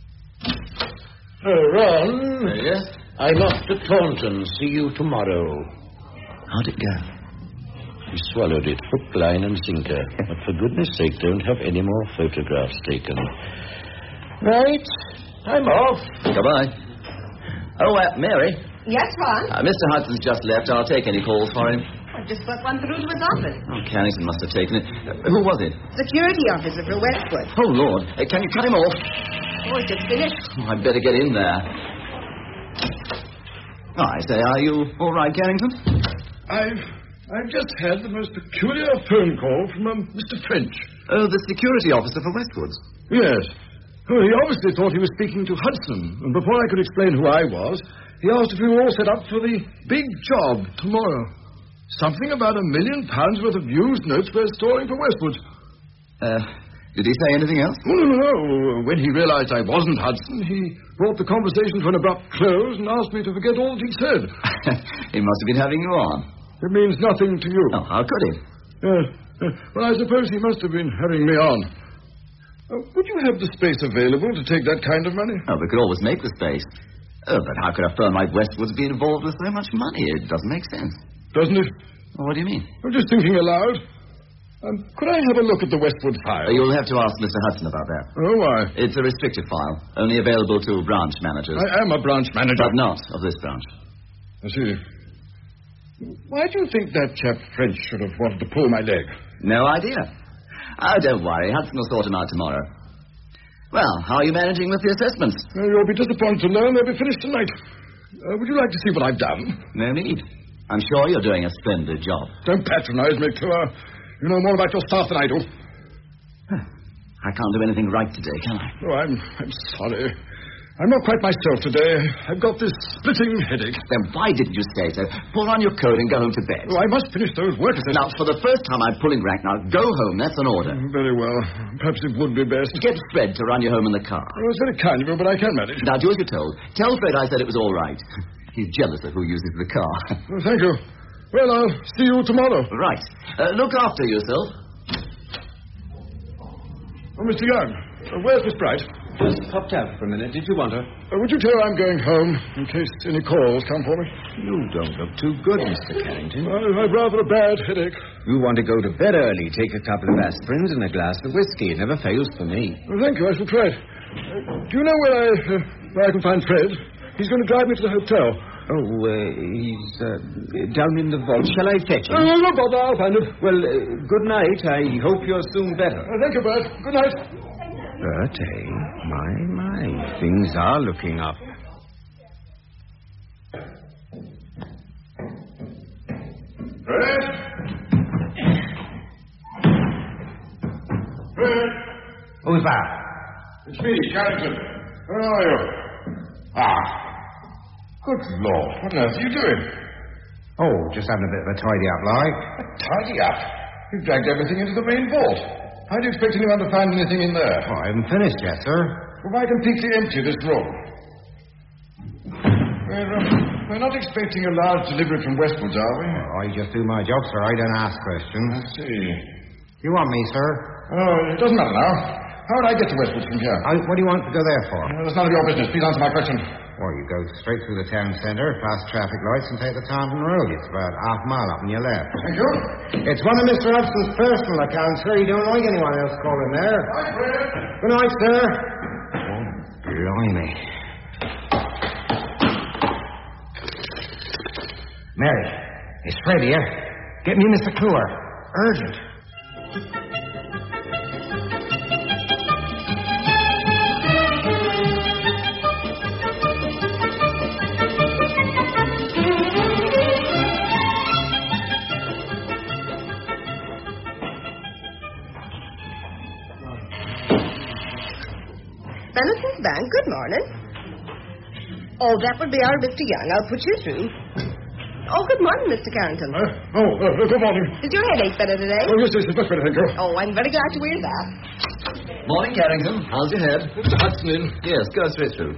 Ron? Yes? I'm off to Taunton. See you tomorrow. How'd it go? He swallowed it, hook, line, and sinker. But for goodness sake, don't have any more photographs taken. Right. I'm off. Goodbye. Oh, Mary. Yes, Ron? Mr. Hudson's just left. I'll take any calls for him. I just put one through to his office. Oh, Carrington must have taken it. Who was it? Security officer for Westwood. Oh, Lord. Can you cut him off? Oh, it's just finished. Oh, I'd better get in there. I say, are you all right, Carrington? I've just had the most peculiar phone call from Mr. French. Oh, the security officer for Westwoods. Yes. Oh, he obviously thought he was speaking to Hudson, and before I could explain who I was, he asked if we were all set up for the big job tomorrow. Something about £1 million worth of used notes we're storing for Westwood. Did he say anything else? No. When he realized I wasn't Hudson, he brought the conversation to an abrupt close and asked me to forget all that he'd said. He must have been having you on. It means nothing to you. Oh, how could he? Well, I suppose he must have been having me on. Would you have the space available to take that kind of money? Oh, we could always make the space. Oh, but how could a firm like Westwood's be involved with so much money? It doesn't make sense. Doesn't it? Well, what do you mean? I'm just thinking aloud. Could I have a look at the Westwood file? You'll have to ask Mr. Hudson about that. Oh, why? It's a restricted file, only available to branch managers. I am a branch manager. But not of this branch. I see. Why do you think that chap French should have wanted to pull my leg? No idea. Oh, don't worry. Hudson will sort him out tomorrow. Well, how are you managing with the assessments? You'll be disappointed to learn they'll be finished tonight. Would you like to see what I've done? No need. I'm sure you're doing a splendid job. Don't patronize me, Clore. You know more about your staff than I do. I can't do anything right today, can I? Oh, I'm sorry. I'm not quite myself today. I've got this splitting headache. Then why didn't you say so? Pull on your coat and go home to bed. Oh, I must finish those work assessments. Now, for the first time, I'm pulling rank. Now, go home. That's an order. Very well. Perhaps it would be best. Get Fred to run you home in the car. Oh, it's very kind of you, but I can manage. Now, do as you're told. Tell Fred I said it was all right. He's jealous of who uses the car. Well, thank you. Well, I'll see you tomorrow. Right. Look after yourself. Oh, Mr. Young, where's Miss Bright? Just popped out for a minute. Did you want her? Would you tell her I'm going home, in case any calls come for me? You don't look too good, Mr. Carrington. I've rather a bad headache. You want to go to bed early, take a couple of aspirins and a glass of whiskey. It never fails for me. Well, thank you. I shall try it. Do you know where I can find Fred? He's going to drive me to the hotel. Oh, he's down in the vault. Shall I fetch him? Oh, no bother. I'll find him. Well, good night. I hope you're soon better. Thank you, Bert. Good night. Bert, My. Things are looking up. Fred? Fred? Who's that? It's me, Carrington. Where are you? Good Lord. What on earth are you doing? Oh, just having a bit of a tidy up, like. Tidy up? You've dragged everything into the main vault. How do you expect anyone to find anything in there? Oh, I haven't finished yet, sir. Well, why completely empty this room? We're not expecting a large delivery from Westwood, are we? Oh, I just do my job, sir. I don't ask questions. I see. You want me, sir? Oh, it doesn't matter now. How would I get to Westwood from here? What do you want to go there for? That's none of your business. Please answer my question. Well, you go straight through the town centre, past traffic lights, and take the Taunton Road. It's about half a mile up on your left. Thank you. It's one of Mr. Upson's personal accounts, sir. He don't like anyone else calling there. Hi, Fred. Good night, sir. Oh, blimey. Mary, it's Fred here. Get me Mr. Clore. Urgent. Bennison's Bank, good morning. Oh, that would be our Mr. Young. I'll put you through. Oh, good morning, Mr. Carrington. Good morning. Is your headache better today? Oh, yes, much better, thank you. Oh, I'm very glad to hear that. Morning, Carrington. How's your head? Mr. Hudson in. Yes, go straight through.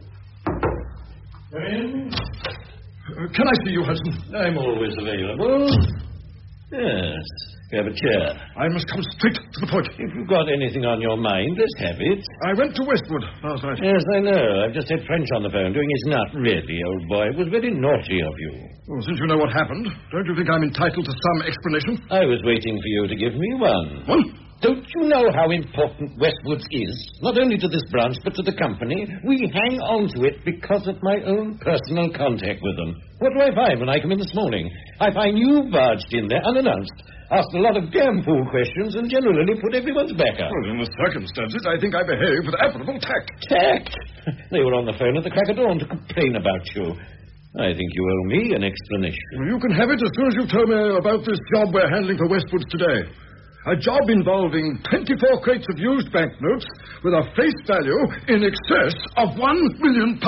Can I see you, Hudson? I'm always available. Yes. Have a chair. I must come straight to the point. If you've got anything on your mind, let's have it. I went to Westwood last night. Yes, I know. I've just had French on the phone doing his nut. Really, old boy. It was very naughty of you. Well, since you know what happened, don't you think I'm entitled to some explanation? I was waiting for you to give me one. What? Don't you know how important Westwood's is? Not only to this branch, but to the company. We hang on to it because of my own personal contact with them. What do I find when I come in this morning? I find you barged in there unannounced, asked a lot of damn fool questions, and generally put everyone's back up. Well, in the circumstances, I think I behaved with admirable tact. Tact? They were on the phone at the crack of dawn to complain about you. I think you owe me an explanation. Well, you can have it as soon as you've told me about this job we're handling for Westwoods today. A job involving 24 crates of used banknotes with a face value in excess of £1 million.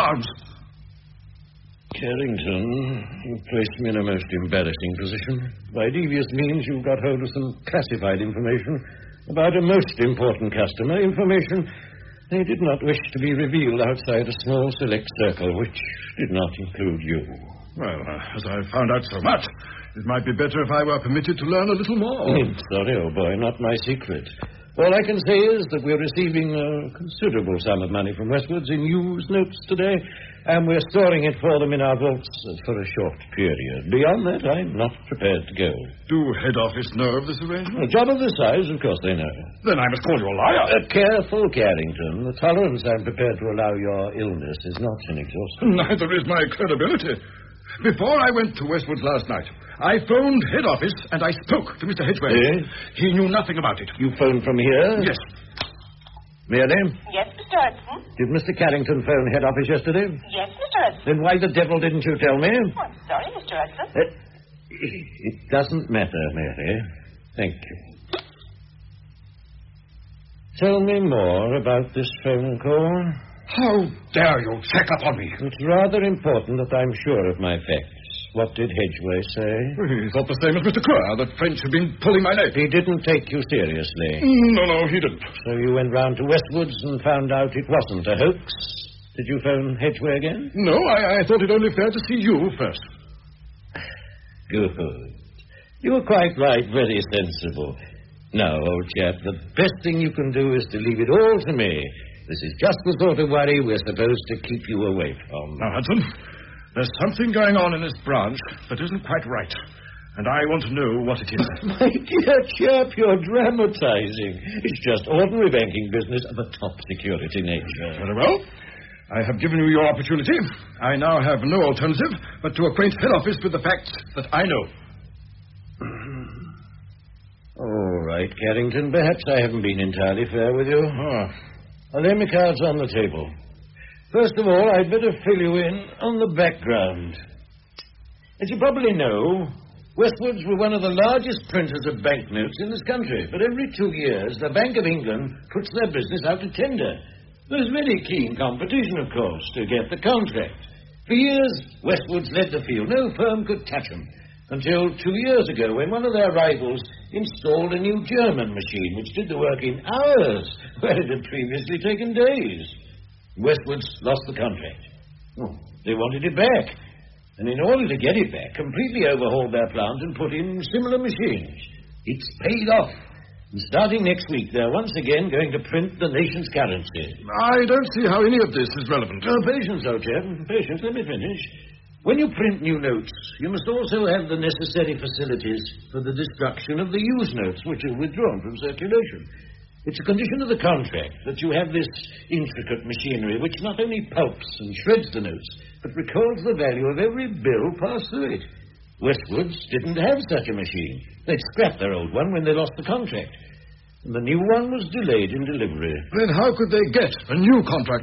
Carrington, you placed me in a most embarrassing position. By devious means, you got hold of some classified information about a most important customer, information they did not wish to be revealed outside a small select circle, which did not include you. Well, as I found out so much, it might be better if I were permitted to learn a little more. Sorry, old boy, not my secret. All I can say is that we're receiving a considerable sum of money from Westwards in used notes today, and we're storing it for them in our vaults for a short period. Beyond that, I'm not prepared to go. Do head office know of this arrangement? A job of this size, of course they know. Then I must call you a liar. Careful, Carrington. The tolerance I'm prepared to allow your illness is not inexhaustible. Neither is my credibility. Before I went to Westwood last night, I phoned head office and I spoke to Mr. Hedgeway. Yes? He knew nothing about it. You phoned from here? Yes. Mary? Yes, Mr. Hudson? Did Mr. Carrington phone head office yesterday? Yes, Mr. Hudson. Then why the devil didn't you tell me? Oh, I'm sorry, Mr. Hudson. It doesn't matter, Mary. Thank you. Tell me more about this phone call. How dare you check up on me? It's rather important that I'm sure of my facts. What did Hedgeway say? He thought the same as Mr. Kerr, that French had been pulling my leg. He didn't take you seriously. No, he didn't. So you went round to Westwoods and found out it wasn't a hoax? Did you phone Hedgeway again? No, I thought it only fair to see you first. Good. You were quite right, very sensible. Now, old chap, the best thing you can do is to leave it all to me. This is just the sort of worry we're supposed to keep you away from. Now, Hudson, there's something going on in this branch that isn't quite right, and I want to know what it is. My dear chap, you're dramatizing. It's just ordinary banking business of a top security nature. Very well. I have given you your opportunity. I now have no alternative but to acquaint head office with the facts that I know. All right, Carrington. Perhaps I haven't been entirely fair with you. I'll lay my cards on the table. First of all, I'd better fill you in on the background. As you probably know, Westwoods were one of the largest printers of banknotes in this country. But every 2 years, the Bank of England puts their business out to tender. There's very keen competition, of course, to get the contract. For years, Westwoods led the field. No firm could touch them. Until 2 years ago, when one of their rivals installed a new German machine which did the work in hours, where it had previously taken days. Westwoods lost the contract. They wanted it back. And in order to get it back, completely overhauled their plant and put in similar machines. It's paid off. And starting next week, they're once again going to print the nation's currency. I don't see how any of this is relevant. Patience, old chap. Patience, let me finish. When you print new notes, you must also have the necessary facilities for the destruction of the used notes, which are withdrawn from circulation. It's a condition of the contract that you have this intricate machinery which not only pulps and shreds the notes, but records the value of every bill passed through it. Westwoods didn't have such a machine. They'd scrapped their old one when they lost the contract. And the new one was delayed in delivery. Then how could they get a new contract?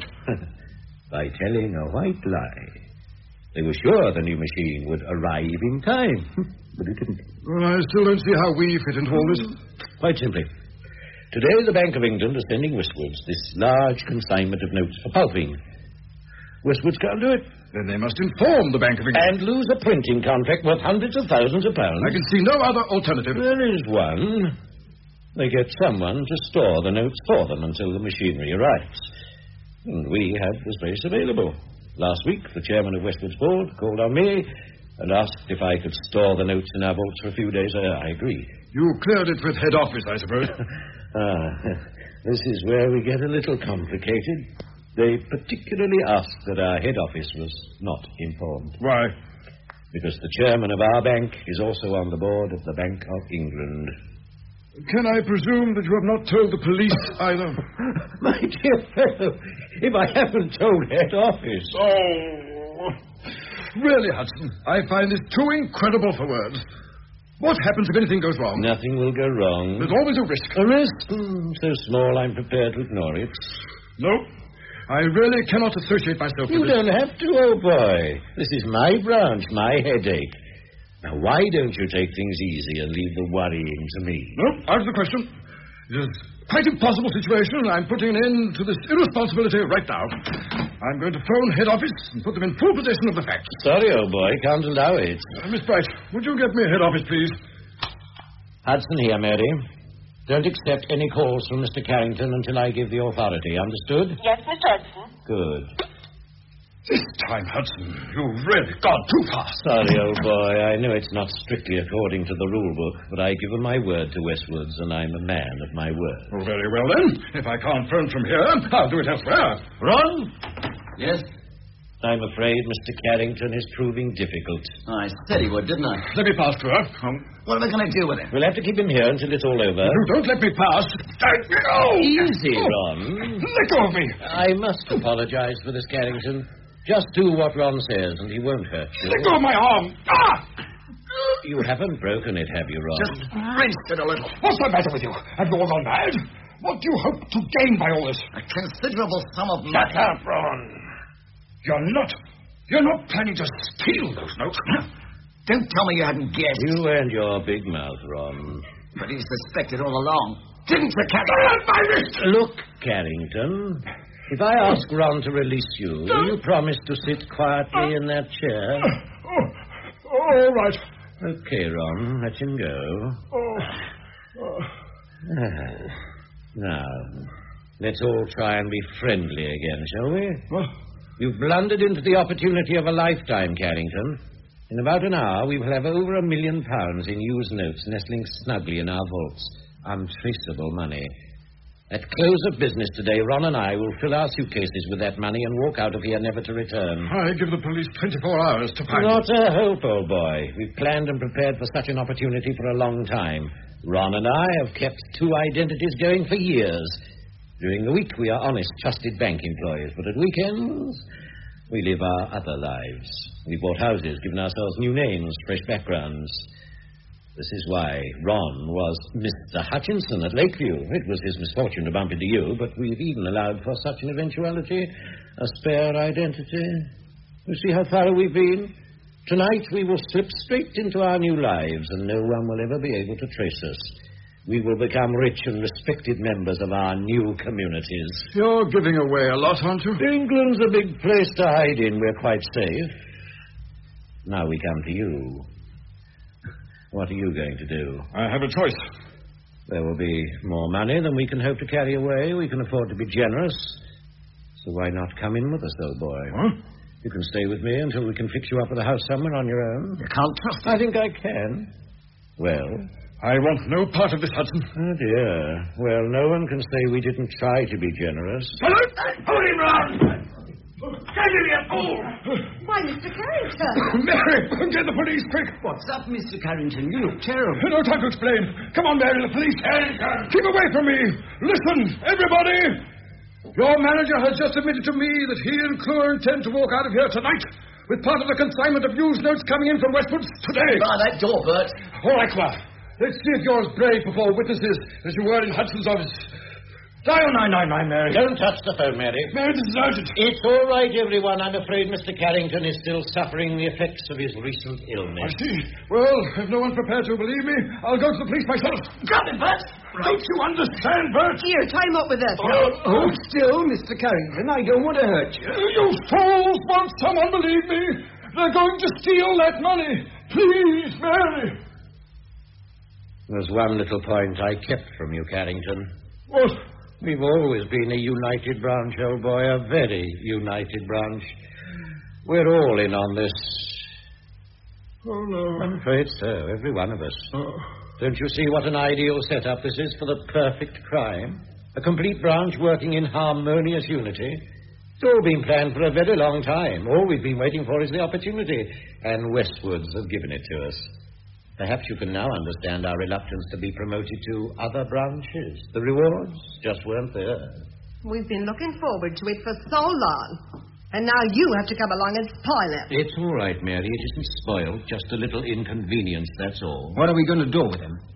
By telling a white lie. They were sure the new machine would arrive in time. But it didn't. Well, I still don't see how we fit into all this. Quite simply. Today, the Bank of England is sending Westwoods this large consignment of notes for pulping. Westwoods can't do it. Then they must inform the Bank of England. And lose a printing contract worth hundreds of thousands of pounds. I can see no other alternative. There is one. They get someone to store the notes for them until the machinery arrives. And we have the space available. Last week, the chairman of Westwood's board called on me and asked if I could store the notes in our vaults for a few days. I agreed. You cleared it with head office, I suppose. This is where we get a little complicated. They particularly asked that our head office was not informed. Why? Because the chairman of our bank is also on the board of the Bank of England. Can I presume that you have not told the police either? My dear fellow, if I haven't told head office... Oh, really, Hudson, I find this too incredible for words. What happens if anything goes wrong? Nothing will go wrong. There's always a risk. A risk? So small I'm prepared to ignore it. No, I really cannot associate myself with You this. don't have to, old boy. This is my branch, my headache. Now, why don't you take things easy and leave the worrying to me? No, out of the question. It is quite impossible situation, and I'm putting an end to this irresponsibility right now. I'm going to phone head office and put them in full possession of the facts. Sorry, old boy, can't allow it. Miss Bright, would you get me head office, please? Hudson here, Mary. Don't accept any calls from Mr. Carrington until I give the authority. Understood? Yes, Mr. Hudson. Good. This time, Hudson, you've really gone too far. Sorry, old boy. I know it's not strictly according to the rule book, but I've given my word to Westwoods, and I'm a man of my word. Oh, very well, then. If I can't phone from here, I'll do it elsewhere. Ron? Yes? I'm afraid Mr. Carrington is proving difficult. I said he would, didn't I? Let me pass to her. What am I going to do with him? We'll have to keep him here until it's all over. You don't let me pass. Oh! Easy, Ron. Let go of me. I must apologize for this, Carrington. Just do what Ron says, and he won't hurt you. Let go of my arm. Ah! You haven't broken it, have you, Ron? Just wrenched it a little. What's the matter with you? Have you all gone mad? What do you hope to gain by all this? A considerable sum of money. Shut up, Ron. You're not planning to steal those notes. Don't tell me you hadn't guessed. You and your big mouth, Ron. But he suspected all along. Didn't you, Carrington? My wrist! Look, Carrington, if I ask Ron to release you, will you promise to sit quietly in that chair? All right. Okay, Ron, let him go. Now, let's all try and be friendly again, shall we? You've blundered into the opportunity of a lifetime, Carrington. In about an hour, we will have over £1 million in used notes nestling snugly in our vaults. Untraceable money. At close of business today, Ron and I will fill our suitcases with that money and walk out of here never to return. I give the police 24 hours to find Not a hope, old boy. We've planned and prepared for such an opportunity for a long time. Ron and I have kept 2 identities going for years. During the week, we are honest, trusted bank employees, but at weekends, we live our other lives. We bought houses, given ourselves new names, fresh backgrounds. This is why Ron was Mr. Hutchinson at Lakeview. It was his misfortune to bump into you, but we've even allowed for such an eventuality, a spare identity. You see how thorough we've been? Tonight we will slip straight into our new lives, and no one will ever be able to trace us. We will become rich and respected members of our new communities. You're giving away a lot, aren't you? England's a big place to hide in. We're quite safe. Now we come to you. What are you going to do? I have a choice. There will be more money than we can hope to carry away. We can afford to be generous. So why not come in with us, old boy? Huh? You can stay with me until we can fix you up with a house somewhere on your own. You can't trust me. I think I can. Well? I want no part of this, Hudson. Oh, dear. Well, no one can say we didn't try to be generous. Hello! Hold him, Ron! Get him, you fool! Why, Mr. Carrington? Mary, get the police, quick! What's up, Mr. Carrington? You look terrible. No time to explain. Come on, Mary, the police. Keep away from me. Listen, everybody. Your manager has just admitted to me that he and Clure intend to walk out of here tonight with part of the consignment of used notes coming in from Westwoods today. By that door, Bert. All right, Clark. Let's see if you're as brave before witnesses as you were in Hudson's office. Dial 999, Mary. Don't touch the phone, Mary. Mary, this is urgent. It's all right, everyone. I'm afraid Mr. Carrington is still suffering the effects of his recent illness. I see. Well, if no one's prepared to believe me, I'll go to the police myself. Got it, Bert. Don't you understand, Bert? Here, tie him up with that. Hold still, Mr. Carrington. I don't want to hurt you. You fools! Won't someone believe me? They're going to steal that money. Please, Mary. There's one little point I kept from you, Carrington. What? We've always been a united branch, old boy, a very united branch. We're all in on this. Oh, no. I'm afraid so, every one of us. Oh. Don't you see what an ideal setup this is for the perfect crime? A complete branch working in harmonious unity. It's all been planned for a very long time. All we've been waiting for is the opportunity, and Westwoods have given it to us. Perhaps you can now understand our reluctance to be promoted to other branches. The rewards just weren't there. We've been looking forward to it for so long. And now you have to come along and spoil it. It's all right, Mary. It isn't spoiled. Just a little inconvenience, that's all. What are we going to do with him?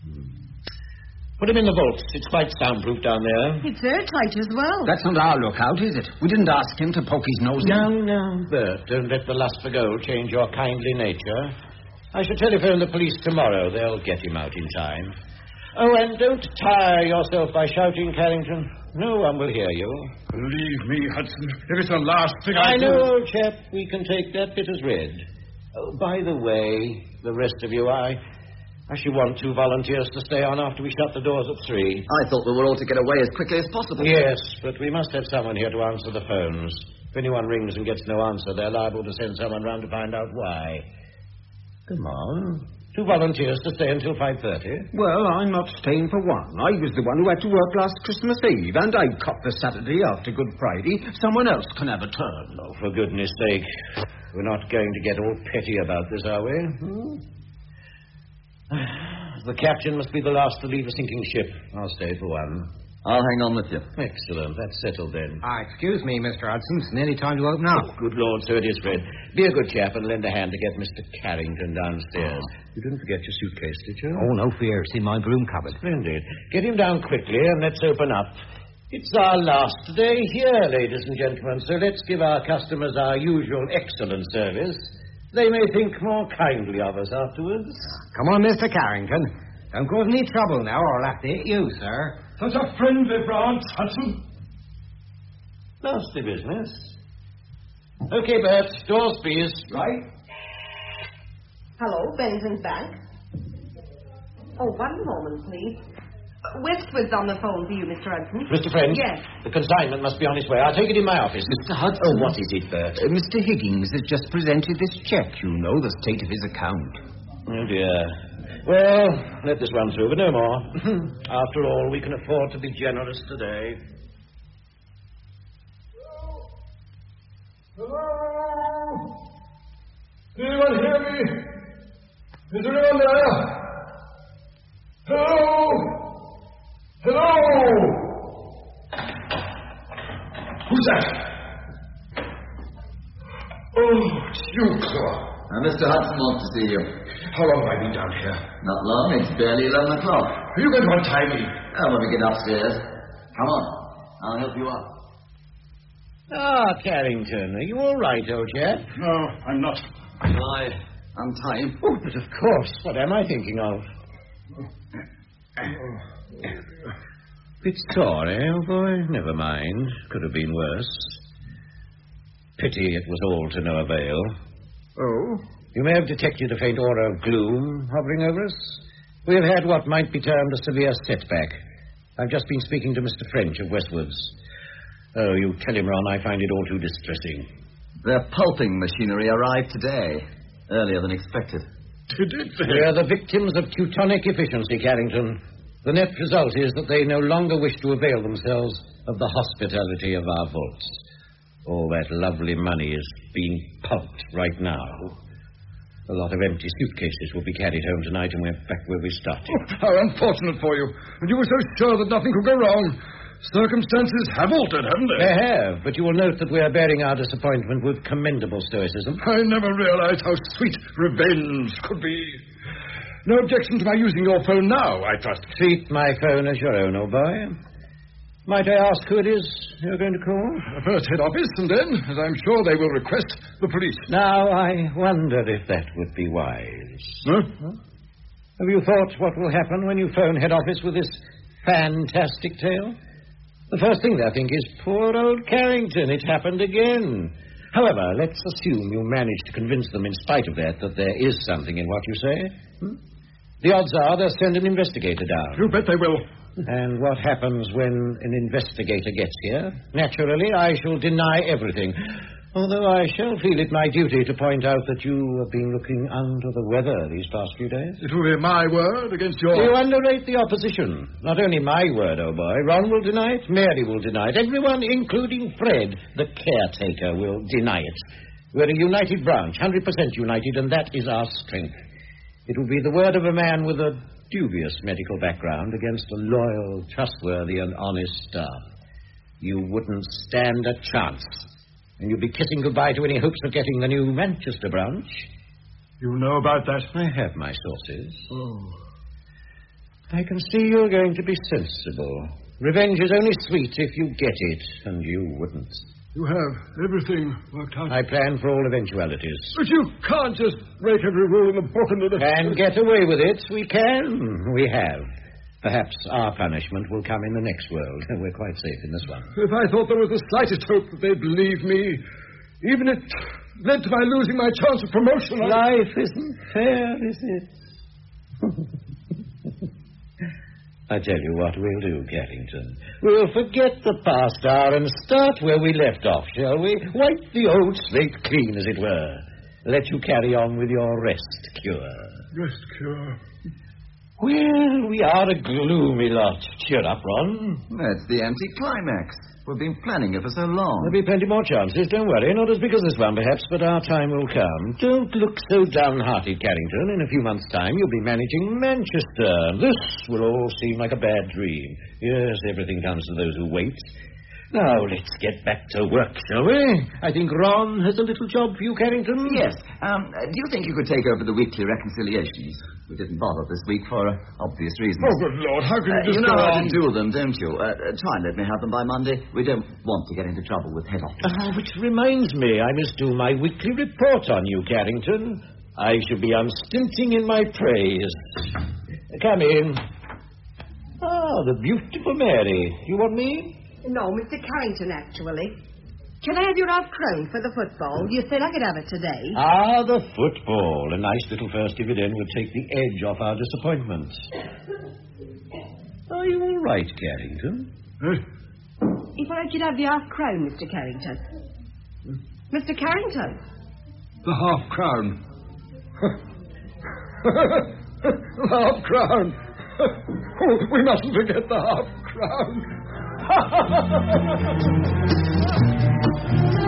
Put him in the vaults. It's quite soundproof down there. It's airtight as well. That's not our lookout, is it? We didn't ask him to poke his nose in. No, Bert. Don't let the lust for gold change your kindly nature. I shall telephone the police tomorrow. They'll get him out in time. Oh, and don't tire yourself by shouting, Carrington. No one will hear you. Believe me, Hudson, if it's the last thing I do... know, old chap. We can take that bit as read. Oh, by the way, the rest of you, I should want 2 volunteers to stay on after we shut the doors at 3. I thought we were all to get away as quickly as possible. Yes, but we must have someone here to answer the phones. If anyone rings and gets no answer, they're liable to send someone round to find out why. Come on. 2 volunteers to stay until 5:30. Well, I'm not staying for one. I was the one who had to work last Christmas Eve, and I caught the Saturday after Good Friday. Someone else can have a turn. Oh, for goodness sake. We're not going to get all petty about this, are we? The captain must be the last to leave a sinking ship. I'll stay for one. I'll hang on with you. Excellent. That's settled then. Excuse me, Mr. Hudson. It's nearly time to open up. Oh, good Lord, so it is, Fred. Be a good chap and lend a hand to get Mr. Carrington downstairs. You didn't forget your suitcase, did you? Oh, no fear. It's in my broom cupboard. Splendid. Get him down quickly and let's open up. It's our last day here, ladies and gentlemen, so let's give our customers our usual excellent service. They may think more kindly of us afterwards. Come on, Mr. Carrington. Don't cause any trouble now, or I'll have to hit you, sir. Such a friendly branch, Hudson. Nasty business. Okay, Bert. Doors, please. Right. Hello, Benson's Bank. Oh, 1 moment, please. Westwood's on the phone for you, Mr. Hudson. Mr. French? Yes. The consignment must be on its way. I'll take it in my office. Mr. Hudson. Oh, what is it, Bert? Mr. Higgins has just presented this check, you know, the state of his account. Oh, dear. Well, let this run through, but no more. After all, we can afford to be generous today. Hello? Anyone hear me? Is anyone there? Hello? Hello? Who's that? Oh, it's you, Claw. Mr. Hudson wants to see you. How long have I been down here? Not long. It's barely 11 o'clock. Are you going to untie me? When we get upstairs. Come on. I'll help you up. Carrington, are you all right, old chap? No, I'm not. Shall I untie him? Oh, but of course. What am I thinking of? Bit sore, eh, old boy? Never mind. Could have been worse. Pity it was all to no avail. Oh? You may have detected a faint aura of gloom hovering over us. We have had what might be termed a severe setback. I've just been speaking to Mr. French of Westwoods. Oh, you tell him, Ron, I find it all too distressing. Their pulping machinery arrived today, earlier than expected. Did it? We are the victims of Teutonic efficiency, Carrington. The net result is that they no longer wish to avail themselves of the hospitality of our vaults. All that lovely money is being pulped right now. A lot of empty suitcases will be carried home tonight, and we're back where we started. Oh, how unfortunate for you. And you were so sure that nothing could go wrong. Circumstances have altered, haven't they? They have, but you will note that we are bearing our disappointment with commendable stoicism. I never realized how sweet revenge could be. No objection to my using your phone now, I trust. Treat my phone as your own, old boy. Might I ask who it is you're going to call? First head office, and then, as I'm sure they will request, the police. Now, I wonder if that would be wise. Huh? Have you thought what will happen when you phone head office with this fantastic tale? The first thing they'll think is, poor old Carrington, it happened again. However, let's assume you managed to convince them in spite of that there is something in what you say. The odds are they'll send an investigator down. You bet they will. And what happens when an investigator gets here? Naturally, I shall deny everything. Although I shall feel it my duty to point out that you have been looking under the weather these past few days. It will be my word against yours. You underrate the opposition. Not only my word, old boy. Ron will deny it. Mary will deny it. Everyone, including Fred, the caretaker, will deny it. We're a united branch, 100% united, and that is our strength. It will be the word of a man with a dubious medical background against a loyal, trustworthy, and honest staff. You wouldn't stand a chance. And you'll be kissing goodbye to any hopes of getting the new Manchester branch. You know about that? I have my sources. Oh. I can see you're going to be sensible. Revenge is only sweet if you get it, and you wouldn't. You have everything worked out. I plan for all eventualities. But you can't just break every rule in the book and get away with it. We can. We have. Perhaps our punishment will come in the next world. We're quite safe in this one. If I thought there was the slightest hope that they'd believe me, even if it led to my losing my chance of promotion... Life isn't fair, is it? I tell you what we'll do, Carrington. We'll forget the past hour and start where we left off, shall we? Wipe the old slate clean, as it were. Let you carry on with your rest cure. Rest cure? Well, we are a gloomy lot. Cheer up, Ron. That's the anticlimax. We've been planning it for so long. There'll be plenty more chances, don't worry. Not as big as this one, perhaps, but our time will come. Don't look so downhearted, Carrington. In a few months' time, you'll be managing Manchester. This will all seem like a bad dream. Yes, everything comes to those who wait. Now, let's get back to work, shall we? I think Ron has a little job for you, Carrington. Yes. Do you think you could take over the weekly reconciliations? We didn't bother this week for obvious reasons. Oh, good Lord, how can you just you know go how on? to do them, don't you? Try and let me have them by Monday. We don't want to get into trouble with head office. Which reminds me, I must do my weekly report on you, Carrington. I shall be unstinting in my praise. Come in. Ah, the beautiful Mary. You want me? No, Mr. Carrington, actually. Can I have your half-crown for the football? You said I could have it today. Ah, the football. A nice little first dividend would take the edge off our disappointments. Are you all right, Carrington? If I could have the half-crown, Mr. Carrington. Mr. Carrington. The half-crown. The half-crown. Oh, we mustn't forget the half-crown.